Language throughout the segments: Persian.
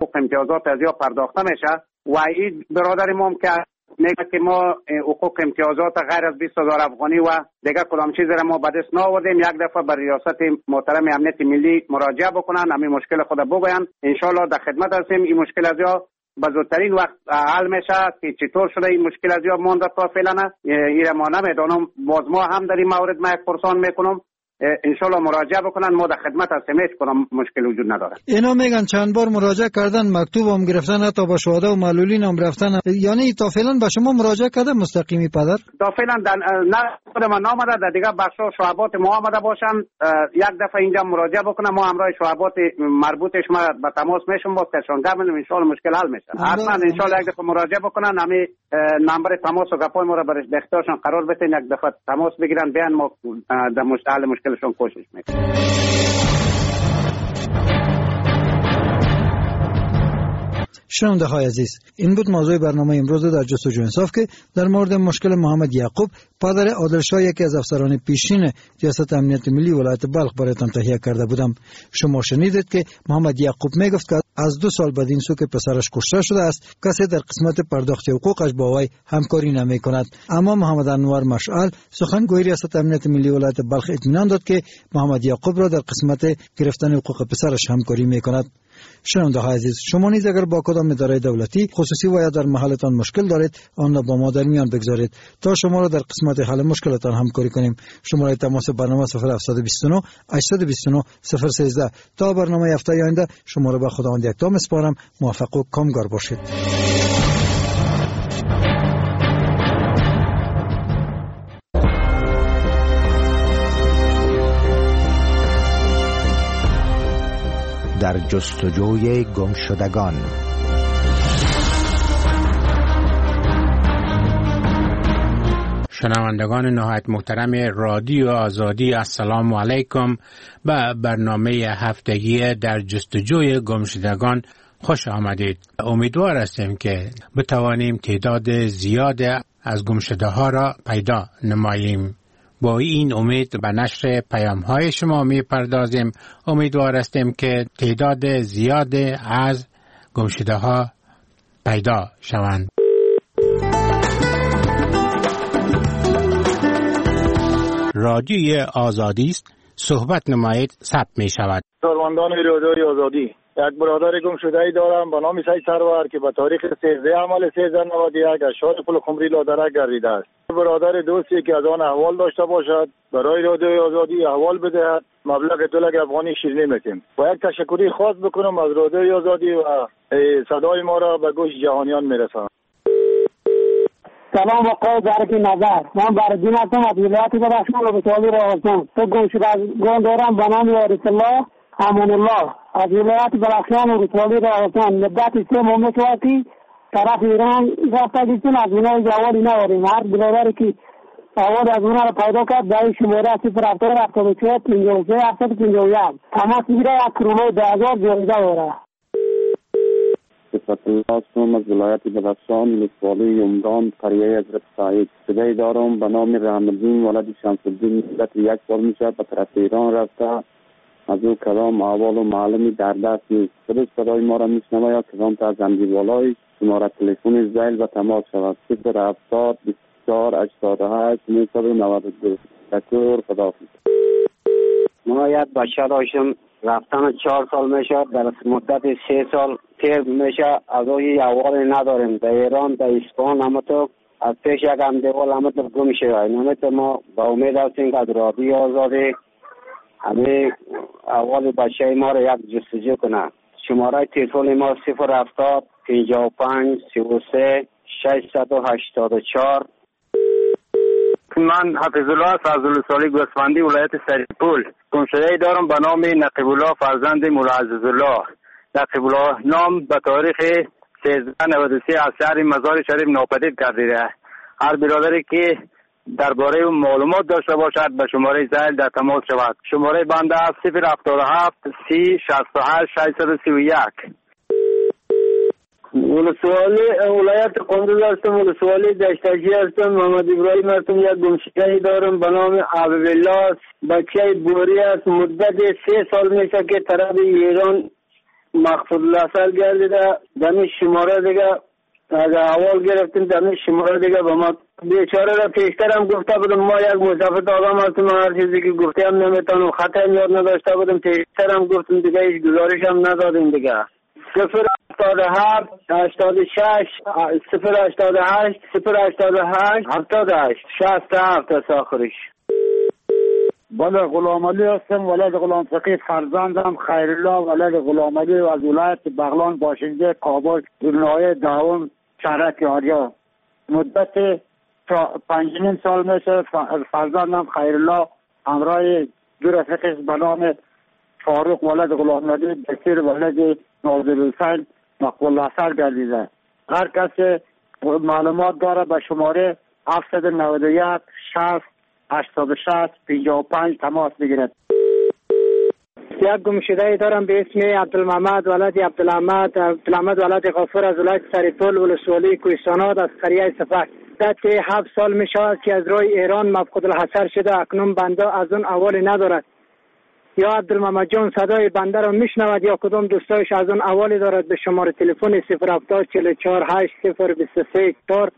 حقوق امتیازات از یا پرداخته میشه و این برادر ما که میگه که ما حقوق امتیازات غیر از 20,000 افغانی و دیگه کدام چیزی را ما به دست نآوردیم، یک دفعه به ریاست محترم امنیت ملی مراجعه بکنن، همین مشکل خود بگوین. ان شاء الله در خدمت هستیم. این مشکل از یا به زودترین وقت حل میشه که چطور شده این مشکل از یا مونده تا فعلا این ما نمیدونم. باز ما هم در این مورد ما یک پرسان میکنم، انشالله مراجعه بکنن، ما در خدمت هستیم، هیچ کنم مشکل وجود نداره. اینا میگن چند بار مراجعه کردن، مکتوب هم گرفتن، حتی با شهدا و معلولین هم رفتن، یعنی تا فعلا به شما مراجعه کرده مستقیمی پدر؟ تا فعلا نه خود من نامده، در دیگه بخش شعبات ما آمده باشن، یک دفعه اینجا مراجعه بکنم، ما همراه شعبات مربوطش ما به تماس میشم، با کشانگر میشم، ان شاء الله مشکل حل میشه. حتما ان شاء الله یک دفعه مراجعه بکنن، همین نمبر تماس و گپای ما رو برش به اختیارشون قرار بدین، یک دفعه تماس بگیرن، بیان ما در حل مشکلشون کوشش میکنیم. شنونده های عزیز، این بود موضوع برنامه امروز در جستجو انصاف که در مورد مشکل محمد یعقوب پدر عادل شاه، یکی از افسران پیشین ریاست امنیت ملی ولایت بلخ برایتان تهیه کرده بودم. شما شنیدید که محمد یعقوب میگفت که از 2 سال بعد این سو که پسرش کشته شده است، کسی در قسمت پرداخت حقوقش با وی همکاری نمی کند. اما محمد انور مشعل، سخنگوی ریاست امنیت ملی ولایت بلخ، اطمینان داد که محمد یعقوب را در قسمت گرفتن حقوق پسرش همکاری می کند. شنونده های عزیز، شما نیز اگر با کدام اداره دولتی خصوصی و یا در محلتان مشکل دارید، آن را با ما در میان بگذارید تا شما را در قسمت حل مشکلاتان همکاری کنیم. شماره تماس برنامه 0729 829 013. تا برنامه هفته آینده شما را به خداوند یکتا میسپارم. موفق و کامگار باشید. در جستجوی گمشدگان. شنوندگان نهایت محترم رادیو آزادی، السلام علیکم. به برنامه هفتگی در جستجوی گمشدگان خوش آمدید. امیدوار هستیم که بتوانیم تعداد زیاد از گمشده ها را پیدا نماییم. با این امید به نشر پیام های شما می پردازیم. امیدوار هستیم که تعداد زیاد از گمشده ها پیدا شوند. رادیوی آزادی است، صحبت نمایید، ثبت می شود. کارمندان رادیوی آزادی، یک برادر گم شده ای دارم به نام سید سرور که به تاریخ 13 عمل 1391 از شهر پل خمری لادرک گردیده است. برادر دوستی که از آن احوال داشته باشد برای رادیوی آزادی احوال بدهد، مبلغ 2 لک افغانی شیرینی میتیم. و یک تشکری خاص بکنم از رادیوی آزادی و صدای ما را به گوش جهانیان میرسانم. سلام آقای برکی نظر، من بردین هستم از ولایت بدخشان و بسوالی راهستان. تو گم شده از گم دارم به نام یارس الله امان الله از ولایت بدخشان و بسوالی راهستان. مدت 3 ماه میشه طرف ایران رفته دیستون، از اونها جوابی نداریم. هر برادری که اول از اونها رو پیدا کرد در شماره 074 53 751 تماس میگیره، یک کرونای 10,000 جایزه داره. صفت الله هستم از ولایت بدخشان، ولسوالی عمران، قریه حضرت سعید. صدای دارم به نام رحم‌الدین ولد شمس‌الدین. مدت 1 سال میشه به طرف ایران رفته، از او کلام احوال و معلومی در دست نیست. صدای ما را میشنوه یا کلام تا زنجیروالای شماره تلفن زیل و تماس شود 070 24 88 992. تشکر، خداحافظ. ما یک بچه داشتم، رفتن 4 سال میشه، در مدت 3 سال تیر میشه، از اوی احوال نداریم. در ایران، در اسپان، همه تو از پیش یک همدیوال همه تو گم شده. همه تو ما با امید هستیم که از رادیو آزادی همه احوال بچه ما را یک جستجو کنه. شماره تلفن ما 070 55 33 684. من حفظ الله فضل سالی گوسفندی، ولایت سریپول. گمشده دارم به نام نقیب الله فرزند مولا عزیزالله. نقیب الله نام به تاریخ 1393 از شهر مزار شریف ناپدید گردیده. هر برادری که درباره معلومات داشته باشد به شماره زیل در تماس شود. شماره بنده 077 30 68 631. ولسوالی ولایت قندوز هستم، ولسوالی دشتاجی هستم. محمد ابراهیم هستم. یک گمشده دارم به نام حبیب الله، بچه بوری است. مدت 3 سال میشه که طرف ایران مقصود لسر گردیده دمی شماره دیگه از اول گرفتیم دمی شماره دیگه به ما بیچاره را پیشترم گفته بودم ما یک مزافت آدم هستیم هر چیزی که گفته هم نمیتونم خطا هم یاد نداشته بودم پیشترم گفتم دیگه هیچ گزارش هم ندادیم دیگه 087 86 088 088 78 67 است آخرش. بله غلام علی هستم، ولد غلام فقیه فرزندم خیرالله ولد غلام علی و از ولایت بغلان باشنده کابل نایه داون شهرک آریا. مدت 5 سال میشه فرزندم خیرالله همراه دو رفیقش به نام فاروق ولد غلام علی بشیر ولد ناظر حسین مقبول اثر گردیده. هر کسی معلومات داره به شماره 791 60 86 55 تماس بگیرد. یک گمشده دارم به اسم عبدالمحمد ولد عبدالحمد ولد غفور از ولایت سریپول ولسوالی کوهستانات از قریه سفک. مدت 7 سال می شود که از روی ایران مفقود الحصر شده. اکنون بنده از اون اول ندارد. یا عبدالمحمد جان صدای بنده را میشنود یا کدام دوستایش از اون اولی دارد. به شماره تلفن 070 44 8 023 4.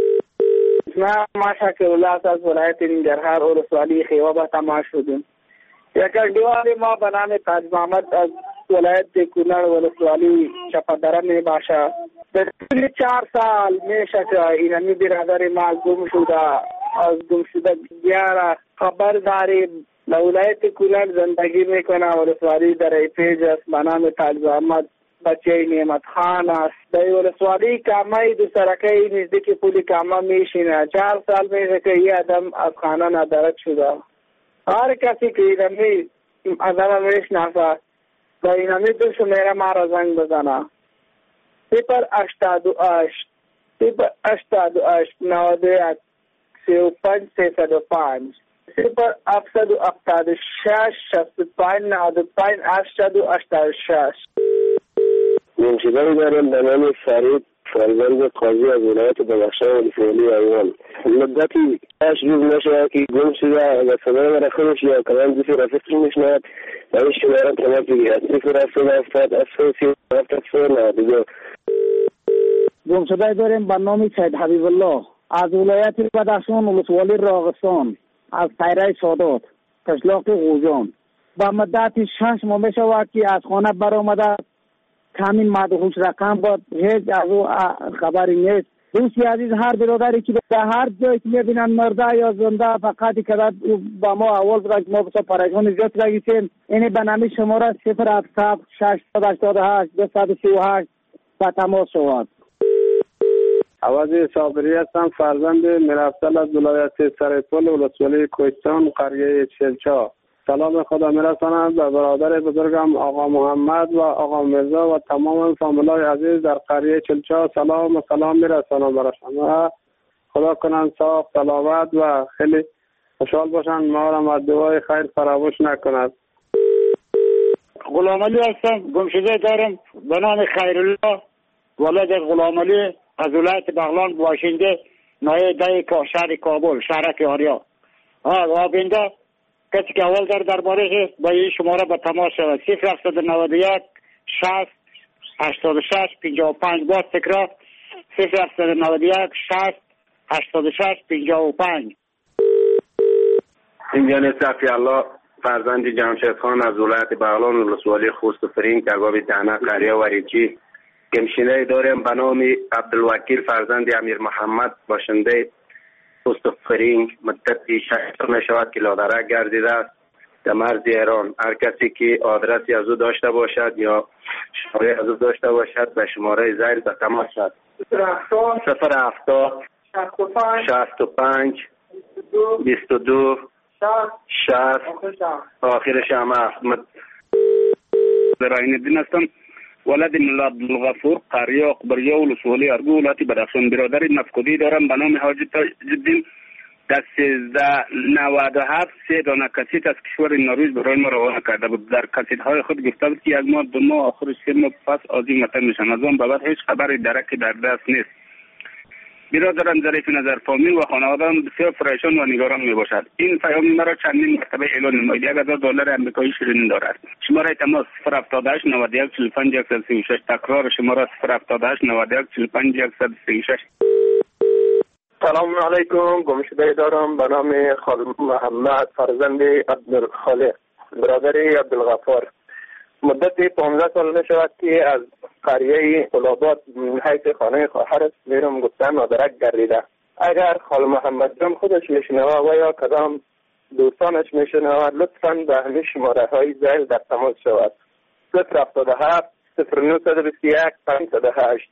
ما شکر الله از ولایت ننگرهار ولسوالی خیوه به تماس شدیم. یک دیوار ما به نام تاج محمد از ولایت کنر ولسوالی چپدره می باشه. در 4 سال میشه که اینمی برادر ما گم شده. از گم شده بیاره خبر داریم. ولایت کنر زندگی میکنه ولسوالی در ایپیج است به نام تاج محمد بچه نعمت خان است. در ولسوالی کامه دو سرکه نزدیک پولی کامه میشینه. 4 سال میشه که یه آدم از خانه ندارد شده. هر کسی که اینمی آدم میشناسه با اینمی دو شمیره ما را زنگ بزنه. 088 088 91 35 305 0786 65 95 886. منشده‌ای دارم به نام فرید فرزند قاضی از ولایت بدخشان ولسوالی ایوان. مدتی 8 روز نشد که گم شده و صدای مرا خودش یا کلام دوست رفیقی میشنود و این شماره تماس بگیرد 077 گم شده داریم به نام سید حبیب الله از ولایت بدخشان ولسوالی راغستان از تیره سادات قشلاق غوجان. با مدت 6 ماه میشود که از خانه برآمده. کامین مدهوش رقم بود هیچ از او خبری نیست. دوستی عزیز هر برادری که در هر جایی که میبینن مرده یا زنده فقط که با ما اول بود ما بسا پریشان زیاد رگیسیم. اینی به نامی شماره 077 688 238 با تماس شود. عوضی صابری هستم فرزند میرفتل از ولایت سریپول ولسوالی کوهستان قریه چلچا. سلام خدا میرسانم به برادر بزرگم آقا محمد و آقا مرزا و تمام فامیلای عزیز در قریه چلچا سلام میرسانم براشان. خدا کنن صاف سلامت و خیلی خوشحال باشن. ما را از دعای خیر فراموش نکند. غلام علی هستم، گمشده دارم به نام خیرالله ولد غلام علی از ولایت بغلان باشنده نایه ده شهر کابل شهرک آریا. آبنده کسی که اول درباره با این شماره به تماس شود 091 60 86 55 باز تکرار 091 60 86 55. اینجا صفی الله فرزند جمشید خان از ولایت بغلان ولسوالی خوست فرین کباب دهنه قریه وریچی. گمشینه داریم به نام عبدالوکیل فرزند امیر محمد باشنده خوست فرین. مدتی 6 سال می شود که لادرک گردیده است در مرز ایران. هر کسی که آدرسی از او داشته باشد یا شماره از او داشته باشد به شماره زیر به تماس شد 070 65 22 60 آخرش هم احمد. زراین الدین هستم ولد ملا عبدالغفور قریه اقبریه ولسوالی ارگو ولایت بدخشان. برادر مفقودی دارم به نام حاجی تاج‌الدین. در 1397 3 دانه کسیت از کشور نروژ برای ما روانه کرده بود. در کسیت های خود گفته بود که 1 ماه 2 ماه آخر 3 ماه پس آزی متن میشن. از آن بعد هیچ خبری درکی در دست نیست. برادرم ظریف نظر فامی و خانواده‌ام بسیار پریشان و نگران میباشد. این پیام مرا چندین مرتبه اعلان نماید. $1000 آمریکایی شیرین دارد. شماره تماس 078 91 45 136. تکرار شماره 078 91 45 136. سلام علیکم. گمشده دارم به نام خالد محمد فرزند عبدالخالق برادر عبدالغفار. مدت 15 سال می شود که از قریه قلابات حیث خانه خواهرش میرم گفتن مادرک گردیده. اگر خال محمد جان خودش میشنوه و یا کدام دوستانش میشنوه لطفاً به همین شماره های زیل در تماس شود. 077 0921 508.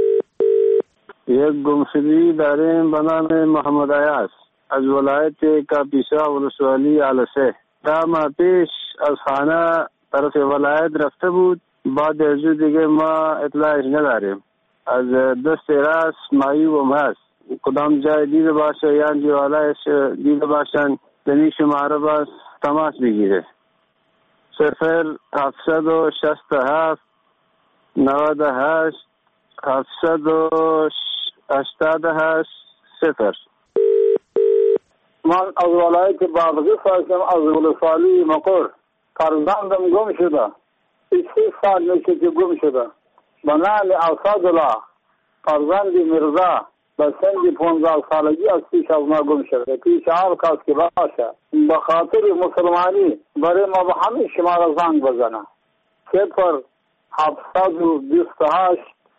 یک گمشدگی داریم به نام محمد عیاض از ولایت کاپیسا ولسوالی علسه. ده ماه پیش از خانه طرف ولایت رفته بود. بعد از دیگه ما اطلاعش نداریم. از دست راست معیوب هست. کدام جای دیده باشه یا جوالایش دیده باشن دنی شماره باز تماس بگیره. 0767 98 788 0. من از ولایت بادغیس هستم، از ولسوالی مقر. فرزندم گم شده. 6 سال میشه که گم شده. به نام اسدالله فرزند مرزا به سن 15 سالگی از پیش از ما گم شده. پیش هر کس که باشه به خاطر مسلمانی برای ما به همین شماره زنگ بزنه. 0728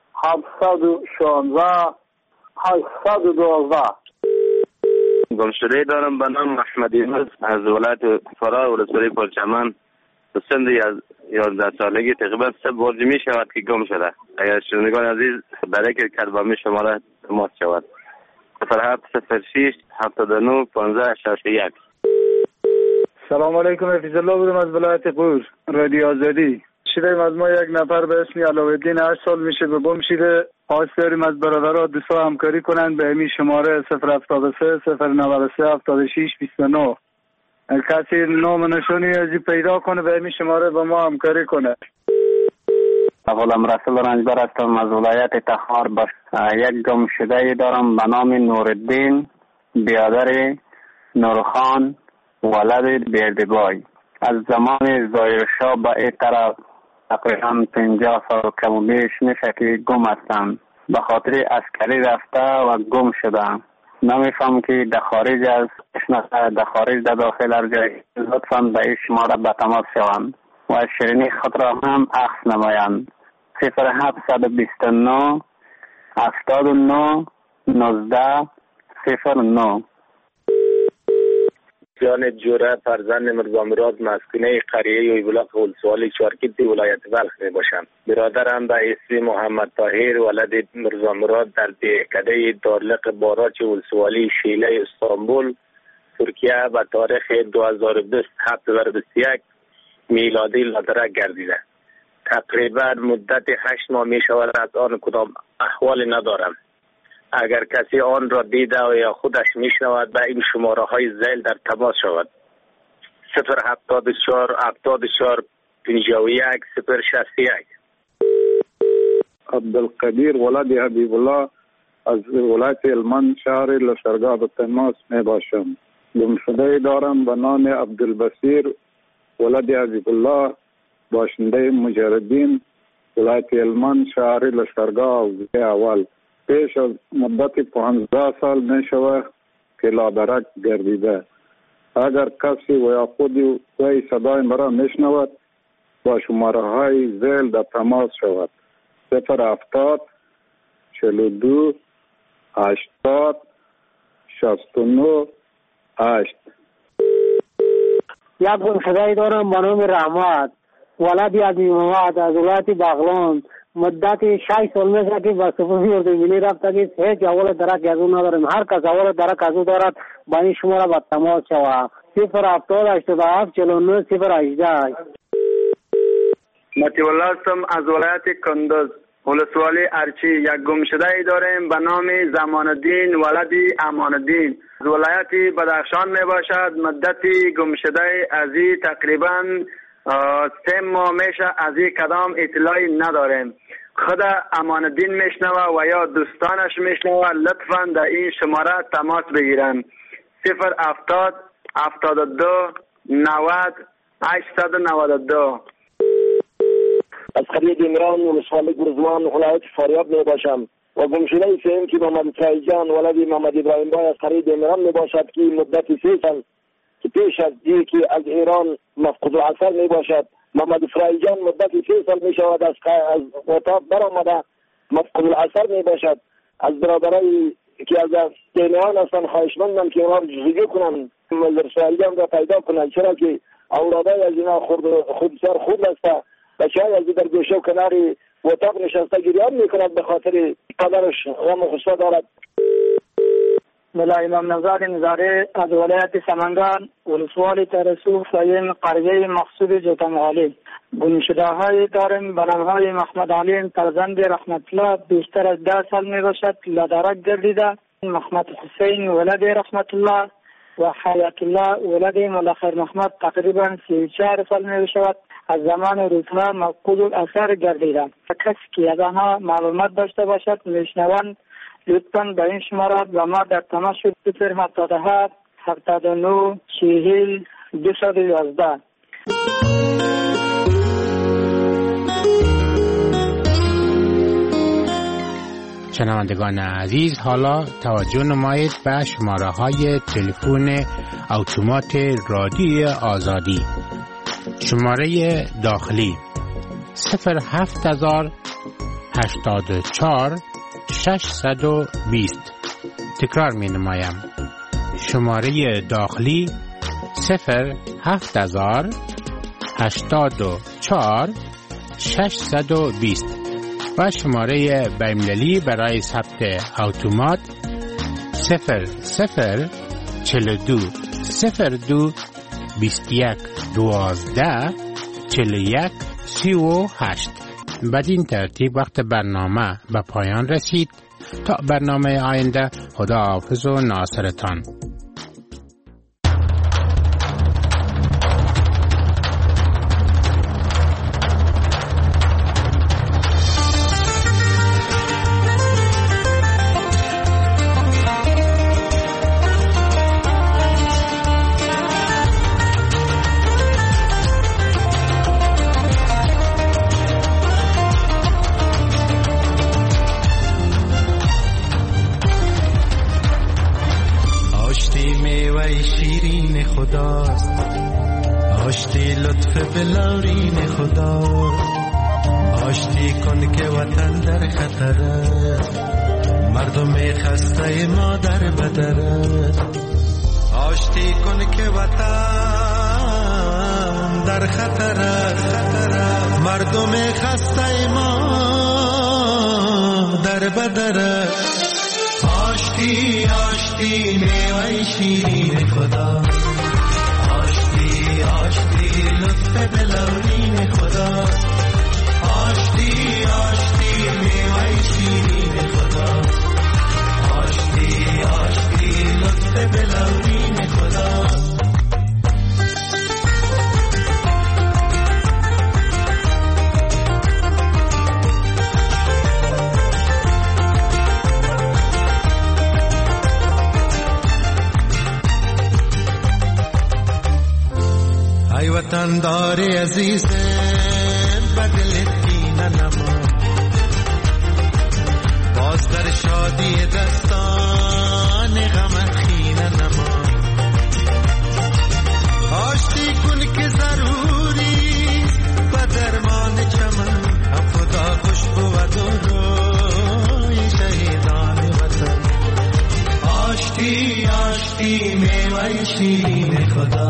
716 812. گمشده دارم به نام احمدی از ولایت فرا ولسوالی پرچمن. به سن 11 سالگی تقریبا 3 بار می شود که گم شده. اگر شنوندگان عزیز برای که کلبامی شماره تماس شود 0706 79 15 61. سلام علیکم. حفیظ الله بودم از ولایت قور رادیو آزادی. شیریم از ما یک نفر به اسم علاوالدین 8 سال میشه به گم شده. خواست داریم از برادرها دوستا همکاری کنن به همین شماره 073 093 76 29. کسی نام نشونی ازی پیدا کنه به همین شماره با ما همکاری کنه. اولم رسول رنجبر هستم از ولایت تخار. یک گم شده دارم به نام نورالدین برادر نورخان ولد بیردبای. از زمان ظاهرشاه به این طرف تقریبا 50 سال کم و بیش میشه که گم هستم. به خاطر عسکری رفته و گم شده. نمیفهم که در خارج از در خارج در داخل هر جای لطفاً به این شماره به تماس شوند و از شیرینی خود را هم عکس نمایند. 0729 79 19 09. جان جوره فرزند مرزا مراد مسکونه قریه یویبلاق ولسوالی چارکیت ولایت بلخ می باشم. برادرم به اسم محمد طاهر ولد مرزا مراد در دهکده دارلق باراچ ولسوالی شیله استانبول ترکیه به تاریخ 2021 میلادی لادرک گردیده. تقریبا مدت 8 ماه می شود از آن کدام احوال ندارم. اگر کسی آن را دیده و یا خودش میشنود به این شماره های زیل در تماس شود. 074 74 51 061. عبدالقدیر ولد حبیب الله از ولایت هلمند شهر لشکرگاه به تماس می باشم. گمشده دارم به نام عبدالبصیر ولد حبیب الله باشنده مجردین ولایت هلمند شهر لشکرگاه اول. پیش از مدت 15 سال می شود که لادرک گردیده. اگر کسی و یا خودی وی صدای مرا می شنود با شماره های زیل در تماس شود. 070 42 80 69 8. یک گمشده دارم به نام رحمت ولد عظیم محمد از ولایت بغلان. مدت 6 سال میشه که با سپاهی اردوگیری رفته که هیچ اول درک از اون نداریم. هر کس اول درک از اون دارد با این شماره با تماس شود. 070 49 018. مطیع الله هستم از ولایت کندوز ولسوالی ارچی. یک گمشده داریم به نام زمان الدین ولد امان الدین از ولایت بدخشان می باشد. مدت گمشده ازی تقریبا 3 ماه میشه. از این کدام اطلاعی نداریم. خود امان الدین میشنوه و یا دوستانش میشنوه لطفاً در این شماره تماس بگیرن 070 72 90 892. از قریه دیمران ولسوالی گرزوان ولایت فاریاب می باشم و گمشده سیم که محمد فرایجان ولد محمد ابراهیم بای از قریه دیمران می باشد که مدت 3 سال که پیش از که از ایران مفقود العصر می باشد. محمد فرایجان مدت 3 سال می شود از اتاق برآمده مفقود العصر می باشد. از برادرای که از دیمران هستند خواهشمندم که اونا رو جزگی کنن فرایجان را پیدا کنن، چرا که اولادای از اینا خود بسیار خوب است. بچه های از در گوشه و کناری اتاق نشسته گریان میکند به خاطر قدرش غم و غصه دارد. ملا امام نژاد نظاری از ولایت سمنگان ولسوالی ترسو فایم قریه مقصود جوتمغالی گمشده های داریم به نامهای محمد علیم فرزند رحمت الله بیشتر از 10 سال می باشد لدرک گردیده. محمد حسین ولد رحمت الله و حیات الله ولد ملا خیر محمد تقریبا 34 سال می شود. از زمان روزها مفقود الاثر گردیدند. کسی که از آنها معلومات داشته باشد میشنوند لطفاً به این شماره و ما در تماس 077 79 40 211. شنوندگان عزیز، حالا توجه نمایید به شماره های تلفن اتومات رادیو آزادی. شماره داخلی 07084 620. تکرار می نمایم. شماره داخلی 07084 620 و شماره بین‌المللی برای ثبت اتومات 0042 02 21 12 41 38. بدین ترتیب وقت برنامه به پایان رسید. تا برنامه آینده، خدا حافظ و ناصرتان. آشتی لطف بلارین خدا، آشتی کن که وطن در خطر است، مردم خسته ما در بدر است. آشتی کن که وطن در خطر است، مردم خسته ما در بدر است. آشتی آشتی میوه شیرین خدا، آشتی لطف بلورین خدا، آشتی آشتی میوه شیرین خدا، آشتی آشتی لطف بلورین خدا. ای وطن داری عزیز بدل دین نما، باز در شادی دستان غم خین نما. آشتی کن که ضروری و درمان چمن، خدا خوشبو و روی شهیدان وطن. آشتی آشتی میوه شیرین خدا،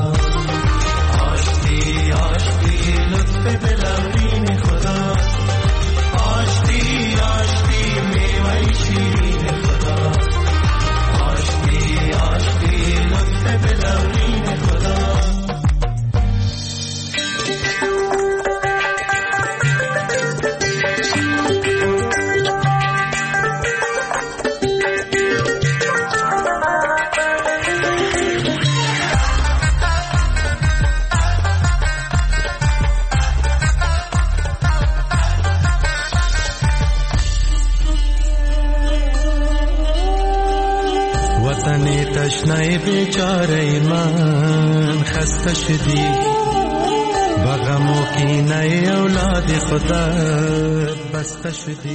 آشتی لطف بلورین خدا، آشتی آشتی میوه شیرین خدا، آشتی آشتی لطف بلورین خدا. تن تشنه بیچاره من خسته شدی، با غم و کینه اولاد خدا بسته شدی.